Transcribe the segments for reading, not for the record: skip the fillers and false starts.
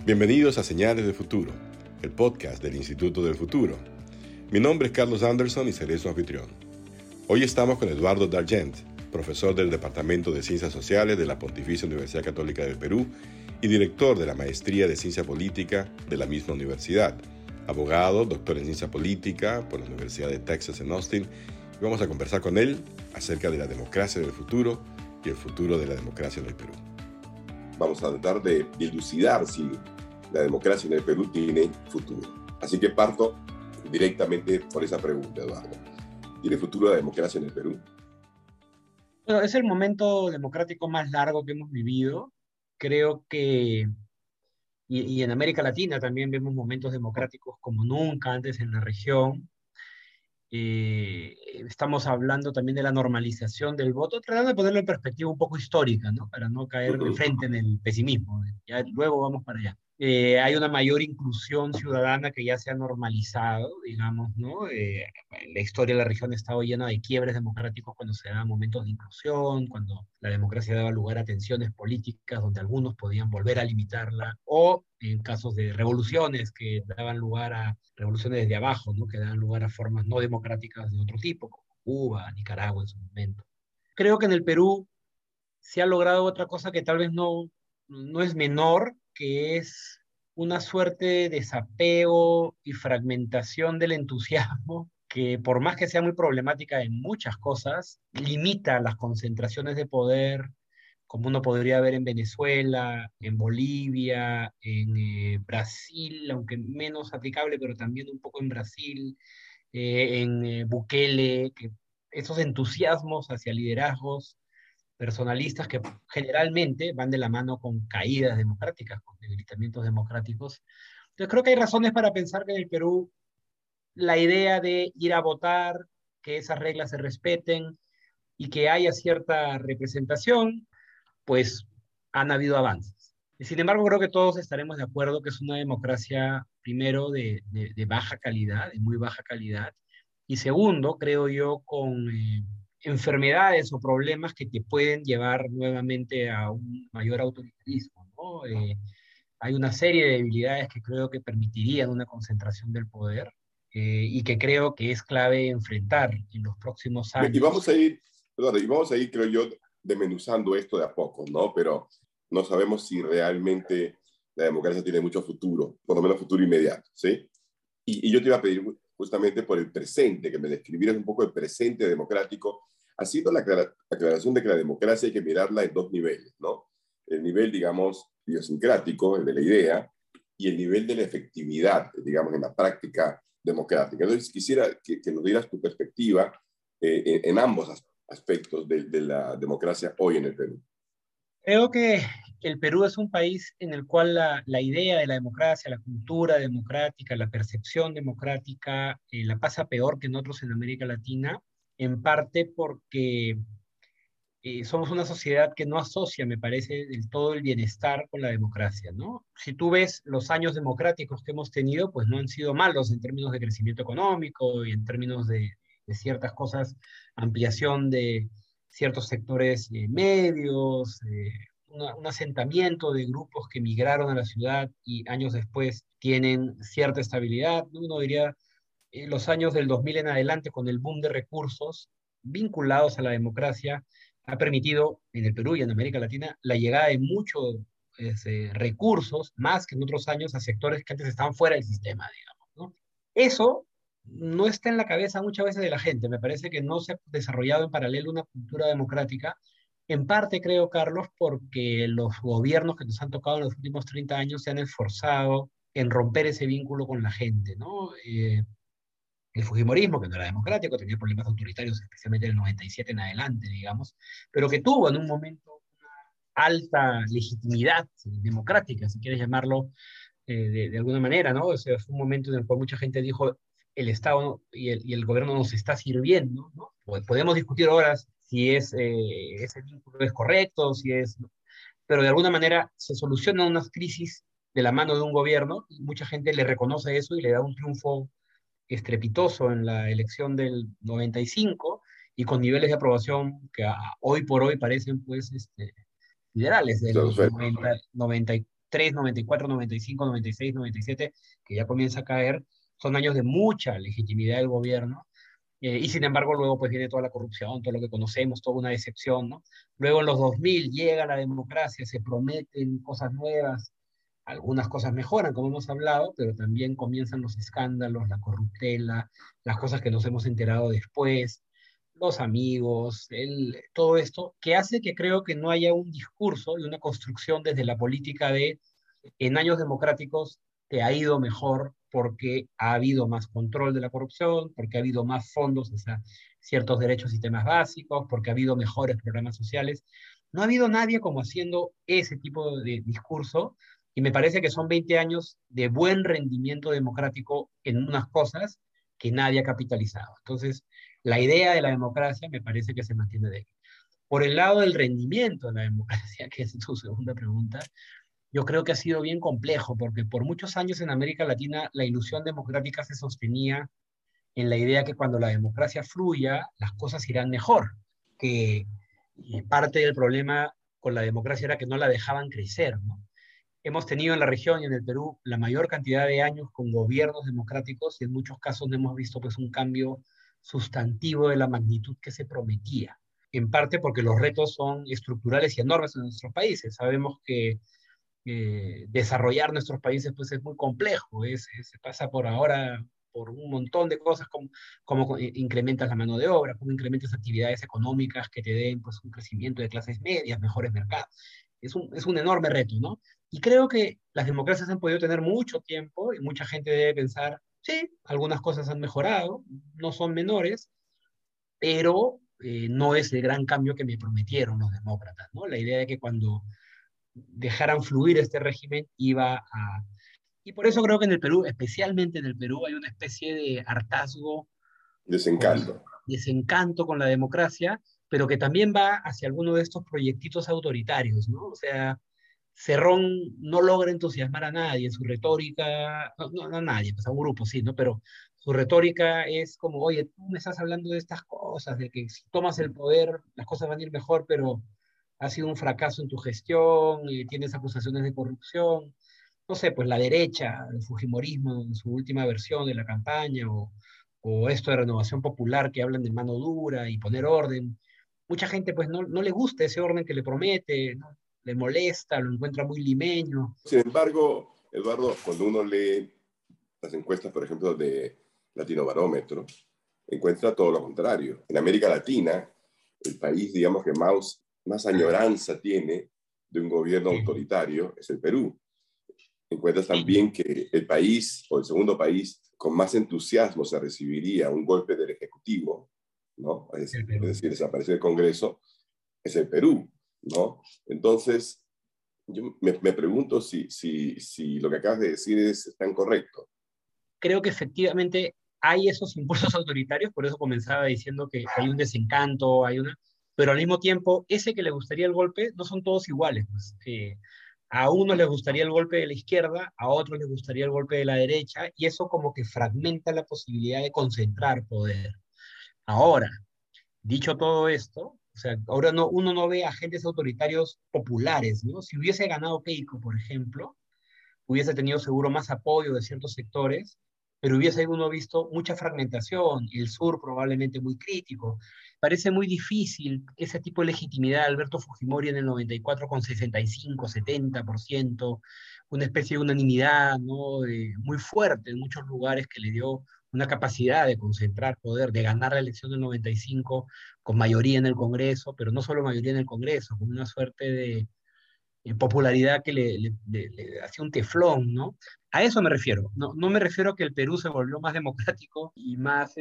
Bienvenidos a Señales del Futuro, el podcast del Instituto del Futuro. Mi nombre es Carlos Anderson y seré su anfitrión. Hoy estamos con Eduardo D'Argent, profesor del Departamento de Ciencias Sociales de la Pontificia Universidad Católica del Perú y director de la Maestría de Ciencia Política de la misma universidad. Abogado, doctor en Ciencia Política por la Universidad de Texas en Austin. Y vamos a conversar con él acerca de la democracia del futuro y el futuro de la democracia en el Perú. Vamos a tratar de dilucidar si la democracia en el Perú tiene futuro. Así que parto directamente por esa pregunta, Eduardo. ¿Tiene futuro la democracia en el Perú? Bueno, es el momento democrático más largo que hemos vivido. Creo que, y en América Latina también vemos momentos democráticos como nunca antes en la región. Estamos hablando también de la normalización del voto, tratando de ponerlo en perspectiva un poco histórica, ¿no? Para no caer de frente en el pesimismo. Ya luego vamos para allá. Hay una mayor inclusión ciudadana que ya se ha normalizado, digamos, ¿no? La historia de la región ha estado llena de quiebres democráticos cuando se daban momentos de inclusión, cuando la democracia daba lugar a tensiones políticas donde algunos podían volver a limitarla, o en casos de revoluciones que daban lugar a revoluciones desde abajo, ¿no? Que daban lugar a formas no democráticas de otro tipo, como Cuba, Nicaragua en su momento. Creo que en el Perú se ha logrado otra cosa que tal vez no es menor, que es una suerte de desapego y fragmentación del entusiasmo que por más que sea muy problemática en muchas cosas, limita las concentraciones de poder, como uno podría ver en Venezuela, en Bolivia, en Brasil, aunque menos aplicable, pero también un poco en Brasil, en Bukele, que esos entusiasmos hacia liderazgos personalistas que generalmente van de la mano con caídas democráticas, con debilitamientos democráticos. Entonces creo que hay razones para pensar que en el Perú la idea de ir a votar, que esas reglas se respeten y que haya cierta representación, pues han habido avances. Sin embargo, creo que todos estaremos de acuerdo que es una democracia, primero, de baja calidad, de muy baja calidad, y segundo, creo yo, con enfermedades o problemas que te pueden llevar nuevamente a un mayor autoritarismo, ¿no? Hay una serie de debilidades que creo que permitirían una concentración del poder y que creo que es clave enfrentar en los próximos Y años. vamos a ir, Eduardo, y vamos a ir, creo yo, desmenuzando esto de a poco, ¿no? Pero no sabemos si realmente la democracia tiene mucho futuro, por lo menos futuro inmediato, ¿sí? Y yo te iba a pedir justamente por el presente, que me describieras un poco el presente democrático, haciendo la aclaración de que la democracia hay que mirarla en dos niveles, ¿no? El nivel, digamos, idiosincrático, el de la idea, y el nivel de la efectividad, digamos, en la práctica democrática. Entonces, quisiera que nos dieras tu perspectiva en ambos aspectos de la democracia hoy en el Perú. Creo que el Perú es un país en el cual la idea de la democracia, la cultura democrática, la percepción democrática, la pasa peor que en otros en América Latina, en parte porque somos una sociedad que no asocia, me parece, del todo el bienestar con la democracia, ¿no? Si tú ves los años democráticos que hemos tenido, pues no han sido malos en términos de crecimiento económico y en términos de ciertas cosas, ampliación de ciertos sectores medios, un asentamiento de grupos que migraron a la ciudad y años después tienen cierta estabilidad, ¿no? Uno diría los años del 2000 en adelante, con el boom de recursos vinculados a la democracia, ha permitido en el Perú y en América Latina la llegada de muchos recursos, más que en otros años, a sectores que antes estaban fuera del sistema, digamos, ¿no? Eso no está en la cabeza muchas veces de la gente. Me parece que no se ha desarrollado en paralelo una cultura democrática. En parte, creo, Carlos, porque los gobiernos que nos han tocado en los últimos 30 años se han esforzado en romper ese vínculo con la gente, ¿no? El Fujimorismo, que no era democrático, tenía problemas autoritarios, especialmente en el 97 en adelante, digamos, pero que tuvo en un momento una alta legitimidad democrática, si quieres llamarlo de alguna manera, ¿no? O sea, fue un momento en el cual mucha gente dijo, el Estado y el gobierno nos está sirviendo, ¿no? Podemos discutir horas si ese vínculo es correcto, si es... ¿no? Pero de alguna manera se solucionan unas crisis de la mano de un gobierno y mucha gente le reconoce eso y le da un triunfo estrepitoso en la elección del 95 y con niveles de aprobación que hoy por hoy parecen pues siderales, de los 90, 93, 94, 95, 96, 97, que ya comienza a caer, son años de mucha legitimidad del gobierno, y sin embargo luego pues viene toda la corrupción, todo lo que conocemos, toda una decepción, ¿no? Luego en los 2000 llega la democracia, se prometen cosas nuevas, algunas cosas mejoran, como hemos hablado, pero también comienzan los escándalos, la corruptela, las cosas que nos hemos enterado después, los amigos, todo esto, que hace que creo que no haya un discurso y una construcción desde la política de en años democráticos te ha ido mejor porque ha habido más control de la corrupción, porque ha habido más fondos hacia ciertos derechos y temas básicos, porque ha habido mejores programas sociales. No ha habido nadie como haciendo ese tipo de discurso y me parece que son 20 años de buen rendimiento democrático en unas cosas que nadie ha capitalizado. Entonces, la idea de la democracia me parece que se mantiene de ahí. Por el lado del rendimiento de la democracia, que es tu segunda pregunta, yo creo que ha sido bien complejo, porque por muchos años en América Latina la ilusión democrática se sostenía en la idea que cuando la democracia fluya, las cosas irán mejor, que parte del problema con la democracia era que no la dejaban crecer, ¿no? Hemos tenido en la región y en el Perú la mayor cantidad de años con gobiernos democráticos y en muchos casos no hemos visto pues un cambio sustantivo de la magnitud que se prometía. En parte porque los retos son estructurales y enormes en nuestros países. Sabemos que desarrollar nuestros países pues es muy complejo, se pasa por ahora por un montón de cosas como incrementas la mano de obra, cómo incrementas actividades económicas que te den pues un crecimiento de clases medias, mejores mercados. Es un enorme reto, ¿no? Y creo que las democracias han podido tener mucho tiempo y mucha gente debe pensar, sí, algunas cosas han mejorado, no son menores, pero no es el gran cambio que me prometieron los demócratas, ¿no? La idea de que cuando dejaran fluir este régimen iba a... Y por eso creo que en el Perú, especialmente en el Perú, hay una especie de hartazgo, con Desencanto. desencanto con la democracia, pero que también va hacia alguno de estos proyectitos autoritarios, ¿no? O sea, Cerrón no logra entusiasmar a nadie en su retórica, no a nadie, pues a un grupo sí, ¿no? Pero su retórica es como, oye, tú me estás hablando de estas cosas, de que si tomas el poder las cosas van a ir mejor, pero ha sido un fracaso en tu gestión, y tienes acusaciones de corrupción. No sé, pues la derecha, el fujimorismo en su última versión de la campaña, o esto de renovación popular que hablan de mano dura y poner orden. Mucha gente pues no le gusta ese orden que le promete, ¿no? Le molesta, lo encuentra muy limeño. Sin embargo, Eduardo, cuando uno lee las encuestas, por ejemplo, de Latino Barómetro, encuentra todo lo contrario. En América Latina, el país, digamos, que más añoranza tiene de un gobierno autoritario es el Perú. Encuentras también que el país, o el segundo país, con más entusiasmo se recibiría un golpe del Ejecutivo, ¿no? Es decir, desaparecer el Congreso, es el Perú, ¿no? Entonces, yo me pregunto si lo que acabas de decir es tan correcto. Creo que efectivamente hay esos impulsos autoritarios, por eso comenzaba diciendo que hay un desencanto, pero al mismo tiempo, ese que le gustaría el golpe, no son todos iguales, pues. A unos les gustaría el golpe de la izquierda, a otros les gustaría el golpe de la derecha, y eso como que fragmenta la posibilidad de concentrar poder. Ahora, dicho todo esto, o sea, ahora uno no ve agentes autoritarios populares, ¿no? Si hubiese ganado Keiko, por ejemplo, hubiese tenido seguro más apoyo de ciertos sectores, pero hubiese uno visto mucha fragmentación, el sur probablemente muy crítico. Parece muy difícil ese tipo de legitimidad de Alberto Fujimori en el 94 con 65, 70%, una especie de unanimidad, ¿no? Muy fuerte en muchos lugares que le dio una capacidad de concentrar poder, de ganar la elección del 95 con mayoría en el Congreso, pero no solo mayoría en el Congreso, con una suerte de popularidad que le hacía un teflón, ¿no? A eso me refiero. No me refiero a que el Perú se volvió más democrático y más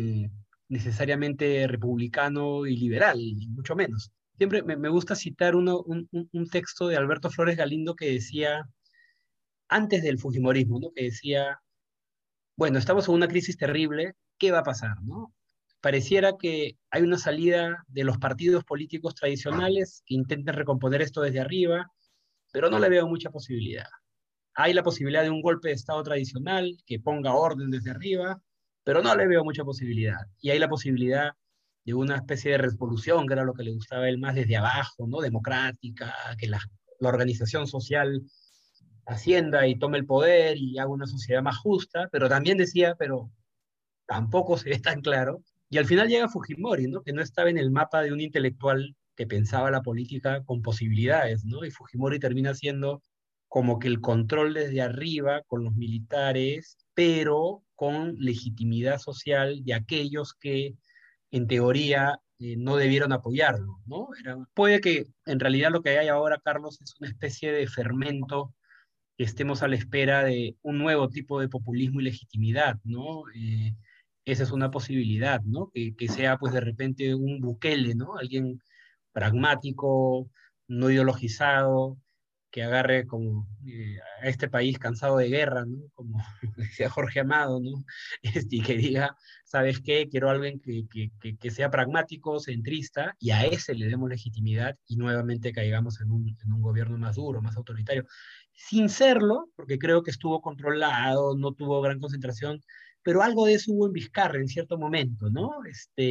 necesariamente republicano y liberal, y mucho menos. Siempre me gusta citar un texto de Alberto Flores Galindo que decía, antes del Fujimorismo, ¿no? Que decía, bueno, estamos en una crisis terrible, ¿qué va a pasar, no? Pareciera que hay una salida de los partidos políticos tradicionales que intenten recomponer esto desde arriba, pero no le veo mucha posibilidad. Hay la posibilidad de un golpe de Estado tradicional que ponga orden desde arriba, pero no le veo mucha posibilidad. Y hay la posibilidad de una especie de revolución, que era lo que le gustaba a él más desde abajo, ¿no? Democrática, que la organización social ascienda y tome el poder y haga una sociedad más justa, pero también decía, pero tampoco se ve tan claro. Y al final llega Fujimori, ¿no? Que no estaba en el mapa de un intelectual que pensaba la política con posibilidades, ¿no? Y Fujimori termina siendo como que el control desde arriba con los militares, pero con legitimidad social de aquellos que en teoría no debieron apoyarlo, ¿no? Puede que en realidad lo que hay ahora, Carlos, es una especie de fermento que estemos a la espera de un nuevo tipo de populismo y legitimidad, ¿no? Esa es una posibilidad, ¿no? Que sea, pues, de repente un Bukele, ¿no? Alguien pragmático, no ideologizado, que agarre como a este país cansado de guerra, ¿no? Como decía Jorge Amado, ¿no? Y que diga, ¿sabes qué? Quiero alguien que sea pragmático, centrista, y a ese le demos legitimidad y nuevamente caigamos en un gobierno más duro, más autoritario sin serlo, porque creo que estuvo controlado, no tuvo gran concentración, pero algo de eso hubo en Vizcarra en cierto momento, ¿no?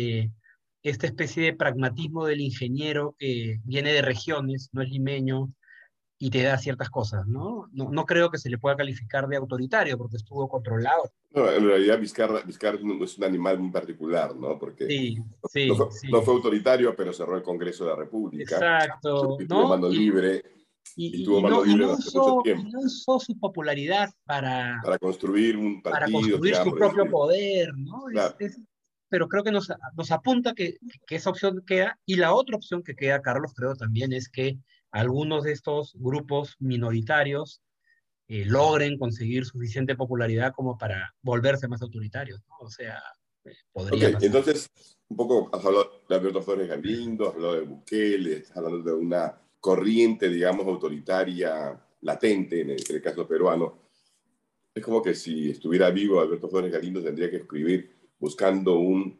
Esta especie de pragmatismo del ingeniero que viene de regiones, no es limeño, y te da ciertas cosas, ¿no? No creo que se le pueda calificar de autoritario porque estuvo controlado. No, en realidad Vizcarra es un animal muy particular, ¿no? Porque Sí, sí, no sí, fue autoritario, pero cerró el Congreso de la República exacto, y tuvo ¿no? mano libre, y tuvo Y no, mano libre durante mucho y tiempo no usó su popularidad para construir un para partido, construir su digamos, propio poder, ¿no? claro. Pero creo que nos apunta que esa opción queda, y la otra opción que queda, Carlos, creo también es que algunos de estos grupos minoritarios logren conseguir suficiente popularidad como para volverse más autoritarios, ¿no? O sea, Ok, podría pasar. entonces, un poco has hablado de Alberto Flores Galindo, has hablado de Bukele, estás hablando de una corriente, digamos, autoritaria latente en el caso peruano. Es como que si estuviera vivo Alberto Flores Galindo tendría que escribir buscando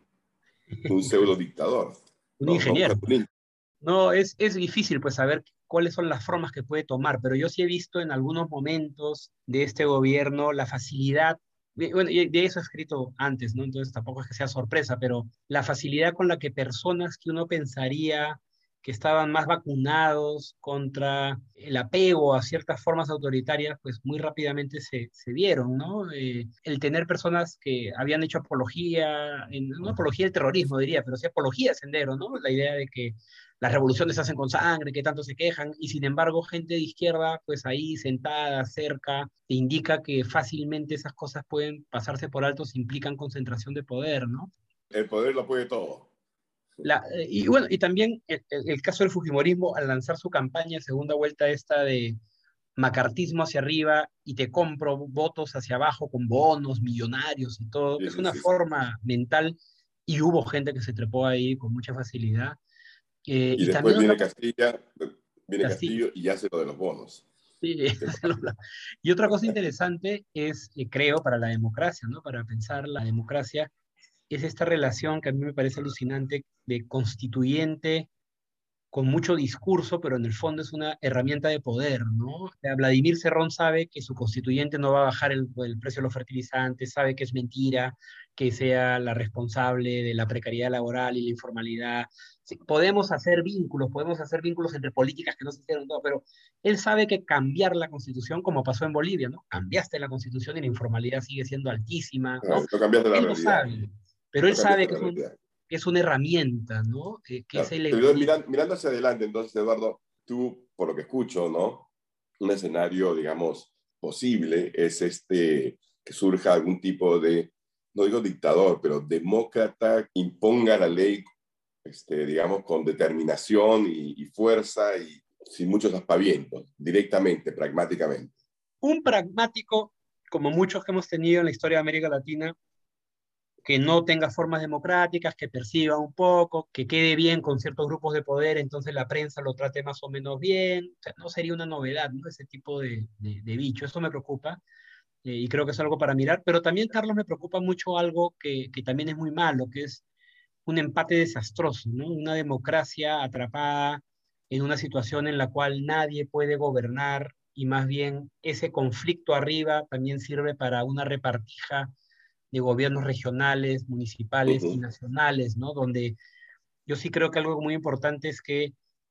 un pseudo dictador, Un ¿no? Va ingeniero. buscando un... No, es difícil pues saber cuáles son las formas que puede tomar, pero yo sí he visto en algunos momentos de este gobierno la facilidad, bueno, y de eso he escrito antes, ¿no? Entonces tampoco es que sea sorpresa, pero la facilidad con la que personas que uno pensaría que estaban más vacunados contra el apego a ciertas formas autoritarias, pues muy rápidamente se dieron, ¿no? El tener personas que habían hecho apología, no apología del terrorismo diría, pero sí apología de Sendero, ¿no? La idea de que las revoluciones se hacen con sangre, que tanto se quejan, y sin embargo gente de izquierda, pues ahí sentada, cerca, te indica que fácilmente esas cosas pueden pasarse por alto si implican concentración de poder, ¿no? El poder lo puede todo. Y bueno, y también el caso del Fujimorismo al lanzar su campaña, segunda vuelta esta de macartismo hacia arriba y te compro votos hacia abajo con bonos millonarios y todo, que Sí, es sí, una sí, sí. forma mental, y hubo gente que se trepó ahí con mucha facilidad. Y Y después también otra cosa, viene Castillo, Castillo y hace lo de los bonos. sí, ¿Qué y otra cosa interesante es, creo, para la democracia, ¿no? Para pensar la democracia, es esta relación que a mí me parece alucinante de constituyente con mucho discurso, pero en el fondo es una herramienta de poder, ¿no? O sea, Vladimir Cerrón sabe que su constituyente no va a bajar el precio de los fertilizantes, sabe que es mentira que sea la responsable de la precariedad laboral y la informalidad. Sí, podemos hacer vínculos entre políticas que no se hicieron todo, pero él sabe que cambiar la constitución, como pasó en Bolivia, ¿no? Cambiaste la constitución y la informalidad sigue siendo altísima, ¿no? No cambiaste la Él lo realidad. sabe, pero él No sabe cambiaste que la realidad. es una herramienta, ¿no? Que es Claro. el Pero egoísmo. mirando hacia adelante, entonces, Eduardo, tú, por lo que escucho, ¿no? Un escenario, digamos, posible es que surja algún tipo de, no digo dictador, pero demócrata, que imponga la ley, digamos, con determinación y fuerza y sin muchos aspavientos, directamente, pragmáticamente. Un pragmático, como muchos que hemos tenido en la historia de América Latina, que no tenga formas democráticas, que perciba un poco, que quede bien con ciertos grupos de poder, entonces la prensa lo trate más o menos bien. O sea, no sería una novedad, ¿no? Ese tipo de bicho. Eso me preocupa y creo que es algo para mirar. Pero también, Carlos, me preocupa mucho algo que también es muy malo, que es un empate desastroso, ¿no? Una democracia atrapada en una situación en la cual nadie puede gobernar y más bien ese conflicto arriba también sirve para una repartija de gobiernos regionales, municipales y Ujú. nacionales, ¿no? Donde yo sí creo que algo muy importante es que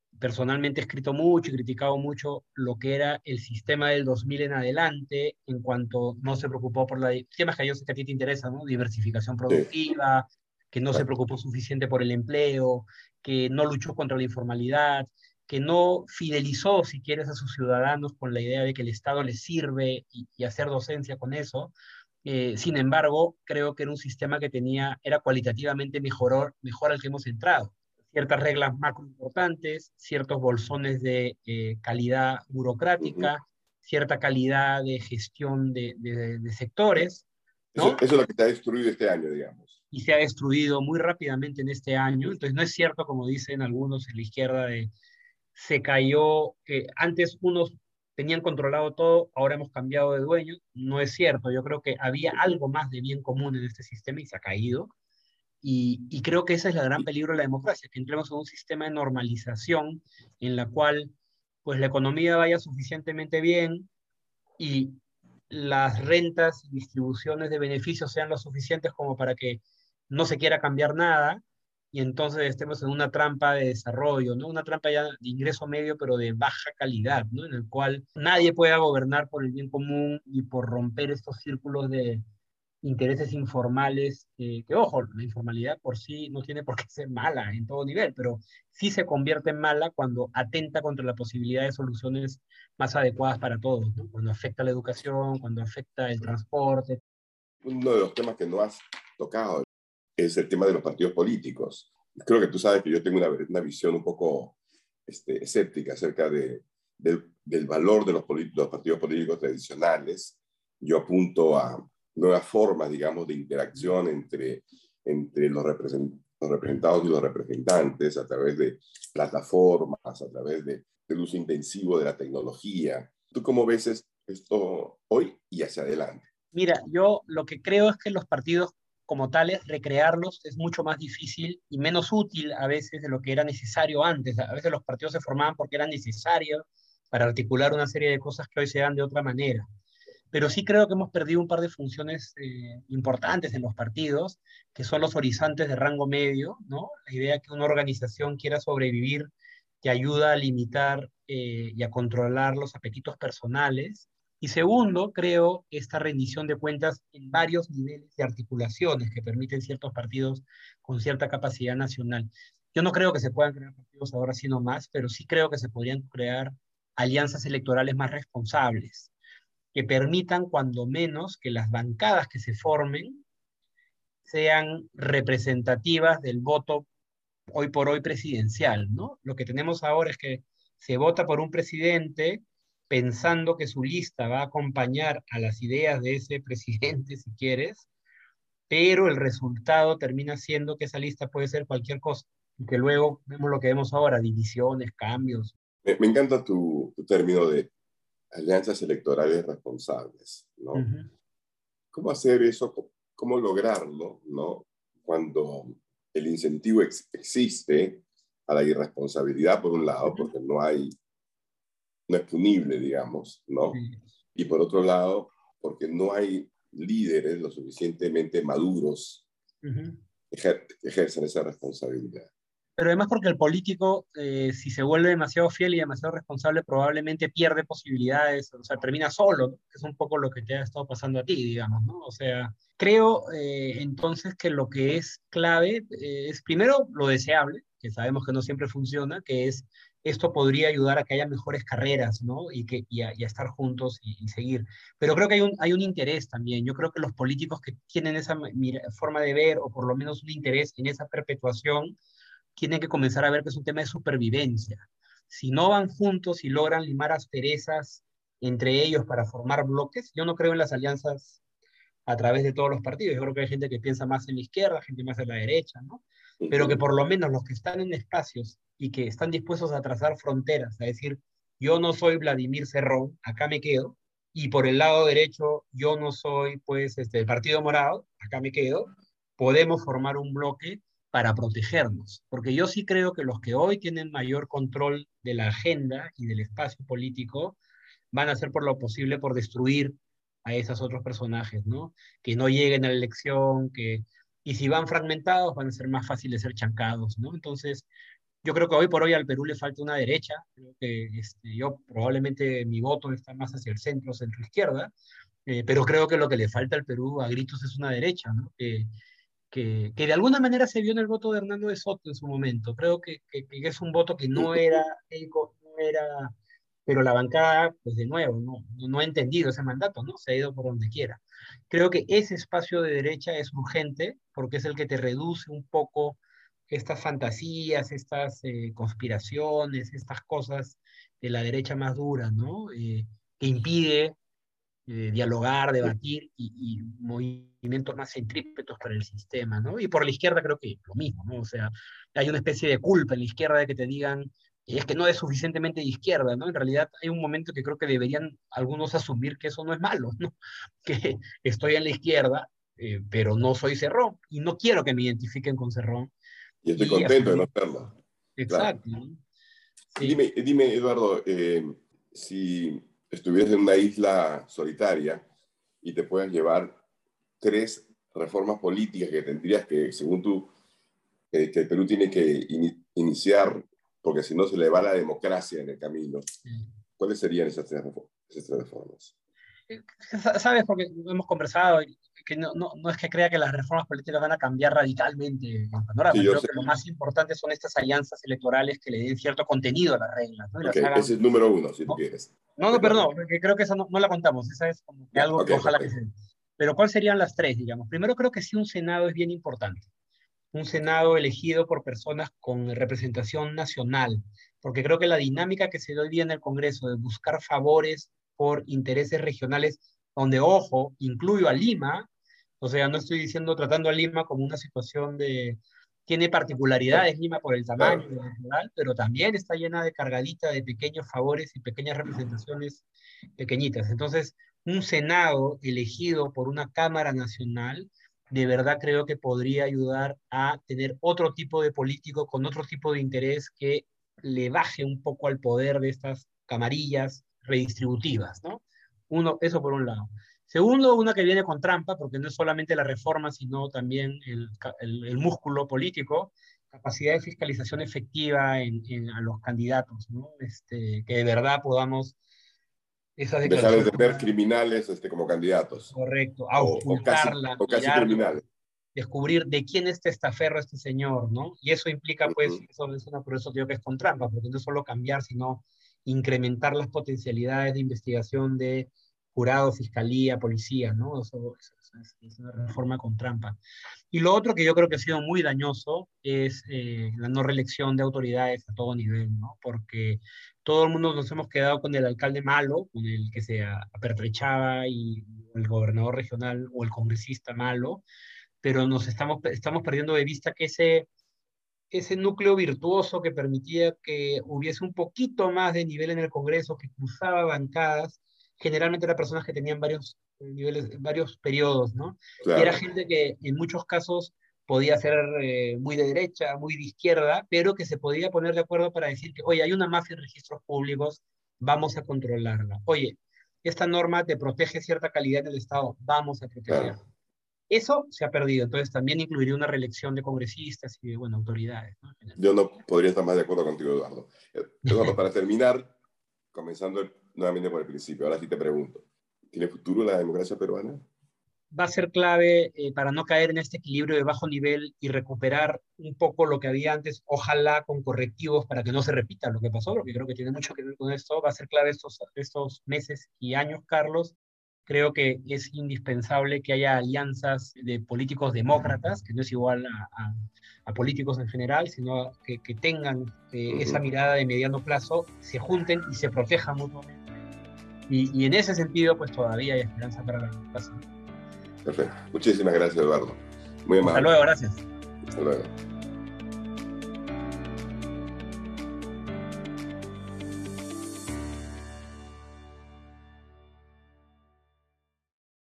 personalmente he escrito mucho y criticado mucho lo que era el sistema del 2000 en adelante, en cuanto no se preocupó por temas que yo sé que a ti te interesan, ¿no? Diversificación Sí, productiva, que no se exacto. preocupó suficiente por el empleo, que no luchó contra la informalidad, que no fidelizó, si quieres, a sus ciudadanos con la idea de que el Estado les sirve y hacer docencia con eso. Sin embargo, creo que era un sistema que era cualitativamente mejor al que hemos entrado. Ciertas reglas macro importantes, ciertos bolsones de calidad Ujú. burocrática, cierta calidad de gestión de sectores, Eso ¿no? es lo que te ha destruido este año, digamos. Y se ha destruido muy rápidamente en este año. Entonces, no es cierto, como dicen algunos en la izquierda, de se cayó, antes unos tenían controlado todo, ahora hemos cambiado de dueño. No es cierto, yo creo que había algo más de bien común en este sistema y se ha caído. Y creo que ese es el gran Y- peligro de la democracia, que entremos en un sistema de normalización en la cual pues la economía vaya suficientemente bien y las rentas y distribuciones de beneficios sean lo suficientes como para que no se quiera cambiar nada y entonces estemos en una trampa de desarrollo, ¿no? Una trampa ya de ingreso medio, pero de baja calidad, ¿no? En el cual nadie pueda gobernar por el bien común y por romper estos círculos de intereses informales, que ojo, la informalidad por sí no tiene por qué ser mala en todo nivel, pero sí se convierte en mala cuando atenta contra la posibilidad de soluciones más adecuadas para todos, ¿no? Cuando afecta la educación, cuando afecta el transporte. Uno de los temas que no has tocado es el tema de los partidos políticos. Creo que tú sabes que yo tengo una visión un poco escéptica acerca del valor de los partidos políticos tradicionales. Yo apunto a nuevas formas, digamos, de interacción entre los representados y los representantes a través de plataformas, a través del uso intensivo de la tecnología. ¿Tú cómo ves esto hoy y hacia adelante? Mira, yo lo que creo es que los partidos como tales, recrearlos es mucho más difícil y menos útil a veces de lo que era necesario antes. A veces los partidos se formaban porque eran necesarios para articular una serie de cosas que hoy se dan de otra manera. Pero sí creo que hemos perdido un par de funciones importantes en los partidos, que son los horizontes de rango medio, ¿no? La idea que una organización quiera sobrevivir te ayuda a limitar y a controlar los apetitos personales. Y segundo, creo esta rendición de cuentas en varios niveles de articulaciones que permiten ciertos partidos con cierta capacidad nacional. Yo no creo que se puedan crear partidos ahora sino más, pero sí creo que se podrían crear alianzas electorales más responsables que permitan cuando menos que las bancadas que se formen sean representativas del voto hoy por hoy presidencial, ¿no? Lo que tenemos ahora es que se vota por un presidente pensando que su lista va a acompañar a las ideas de ese presidente, si quieres, pero el resultado termina siendo que esa lista puede ser cualquier cosa y que luego vemos lo que vemos ahora, divisiones, cambios. Me encanta tu término de alianzas electorales responsables, ¿no? Ujú. ¿Cómo hacer eso? ¿Cómo lograrlo, ¿no? Cuando el incentivo existe a la irresponsabilidad, por un lado, Ujú. porque no es punible, digamos, ¿no? Sí. Y por otro lado, porque no hay líderes lo suficientemente maduros Ujú. que ejercen esa responsabilidad. Pero además porque el político, si se vuelve demasiado fiel y demasiado responsable, probablemente pierde posibilidades, o sea, termina solo, ¿no? Que es un poco lo que te ha estado pasando a ti, digamos, ¿no? O sea, creo entonces que lo que es clave es primero lo deseable, que sabemos que no siempre funciona, que es esto podría ayudar a que haya mejores carreras, ¿no? Y a estar juntos y seguir. Pero creo que hay un interés también. Yo creo que los políticos que tienen esa forma de ver, o por lo menos un interés en esa perpetuación, tienen que comenzar a ver que es un tema de supervivencia. Si no van juntos y logran limar asperezas entre ellos para formar bloques, yo no creo en las alianzas a través de todos los partidos. Yo creo que hay gente que piensa más en la izquierda, gente más en la derecha, ¿no? Uh Pero que -huh. por lo menos los que están en espacios y que están dispuestos a trazar fronteras, a decir, yo no soy Vladimir Cerrón, acá me quedo, y por el lado derecho, yo no soy, pues, el Partido Morado, acá me quedo, podemos formar un bloque para protegernos. Porque yo sí creo que los que hoy tienen mayor control de la agenda y del espacio político van a hacer por lo posible por destruir a esos otros personajes, ¿no? Que no lleguen a la elección, y si van fragmentados van a ser más fáciles de ser chancados, ¿no? Entonces, Yo creo que hoy por hoy al Perú le falta una derecha. Creo que yo probablemente mi voto está más hacia el centro, centro-izquierda, pero creo que lo que le falta al Perú a gritos es una derecha, ¿no? Que de alguna manera se vio en el voto de Hernando de Soto en su momento. Creo que es un voto que no era, no era, pero la bancada, pues de nuevo, no ha entendido ese mandato, ¿no? Se ha ido por donde quiera. Creo que ese espacio de derecha es urgente porque es el que te reduce un poco estas fantasías, estas conspiraciones, estas cosas de la derecha más dura, ¿no? Que impide dialogar, debatir y movimientos más centrípetos para el sistema, ¿no? Y por la izquierda creo que lo mismo, ¿no? O sea, hay una especie de culpa en la izquierda de que te digan, es que no es suficientemente de izquierda, ¿no? En realidad hay un momento que creo que deberían algunos asumir que eso no es malo, ¿no? Que estoy en la izquierda, pero no soy Cerrón y no quiero que me identifiquen con Cerrón. Y estoy Y contento de no asumir, serlo. Claro. exacto, ¿no? Sí. Dime, Eduardo, si estuvieras en una isla solitaria y te puedas llevar 3 reformas políticas que tendrías que, según tú, que el Perú tiene que iniciar, porque si no se le va la democracia en el camino, ¿cuáles serían esas tres reformas? Sabes, porque hemos conversado, y que no es que crea que las reformas políticas van a cambiar radicalmente el Sí, panorama. yo Creo sé. que lo más importante son estas alianzas electorales que le den cierto contenido a las reglas, ¿no? Y Ok, las hagan, ese es número 1, si tú ¿no? quieres. No, De acuerdo. perdón, porque creo que esa no la contamos. Esa es como que Ya, algo ok, que ojalá que perfecto. se dé. Pero ¿cuáles serían las tres, digamos? Primero, creo que sí un Senado es bien importante. Un Senado elegido por personas con representación nacional, porque creo que la dinámica que se da hoy día en el Congreso de buscar favores por intereses regionales, donde, ojo, incluyo a Lima, o sea, no estoy diciendo tratando a Lima como una situación de, tiene particularidades Lima por el Claro. tamaño natural, pero también está llena de cargadita de pequeños favores y pequeñas representaciones pequeñitas. Entonces, un Senado elegido por una Cámara Nacional de verdad creo que podría ayudar a tener otro tipo de político con otro tipo de interés que le baje un poco al poder de estas camarillas redistributivas, ¿no? Uno, eso por un lado. Segundo, una que viene con trampa, porque no es solamente la reforma, sino también el músculo político, capacidad de fiscalización efectiva a los candidatos, ¿no? Que de verdad podamos esas Dejar de declaraciones tener criminales como candidatos, correcto, o casi, auscultarla, o casi mirarla, criminales. descubrir de quién es testaferro este señor, ¿no? Y eso implica, pues, Ujú. por eso digo que es con trampa, porque no es solo cambiar, sino incrementar las potencialidades de investigación de jurado, fiscalía, policía, ¿no? Eso es una reforma con trampa. Y lo otro que yo creo que ha sido muy dañoso es la no reelección de autoridades a todo nivel, ¿no? Porque todo el mundo nos hemos quedado con el alcalde malo, con el que se apertrechaba, y el gobernador regional o el congresista malo, pero estamos perdiendo de vista que ese núcleo virtuoso que permitía que hubiese un poquito más de nivel en el Congreso, que cruzaba bancadas, generalmente eran personas que tenían varios niveles, varios periodos, ¿no? Y era Claro, gente que en muchos casos podía ser muy de derecha, muy de izquierda, pero que se podía poner de acuerdo para decir que, oye, hay una mafia en registros públicos, vamos a controlarla. Oye, esta norma te protege cierta calidad en el Estado, vamos a protegerla. claro. Eso se ha perdido, entonces también incluiría una reelección de congresistas y de, bueno, autoridades, ¿no? Yo no podría estar más de acuerdo contigo, Eduardo. Eduardo, para terminar, comenzando nuevamente por el principio, ahora sí te pregunto, ¿tiene futuro la democracia peruana? Va a ser clave para no caer en este equilibrio de bajo nivel y recuperar un poco lo que había antes, ojalá con correctivos para que no se repita lo que pasó, porque creo que tiene mucho que ver con esto. Va a ser clave estos meses y años, Carlos. Creo que es indispensable que haya alianzas de políticos demócratas, que no es igual a políticos en general, sino que tengan esa Ujú. mirada de mediano plazo, se junten y se protejan mutuamente. Y en ese sentido, pues todavía hay esperanza para la democracia. Perfecto. Muchísimas gracias, Eduardo. Muy Hasta amable. luego, gracias. Hasta luego.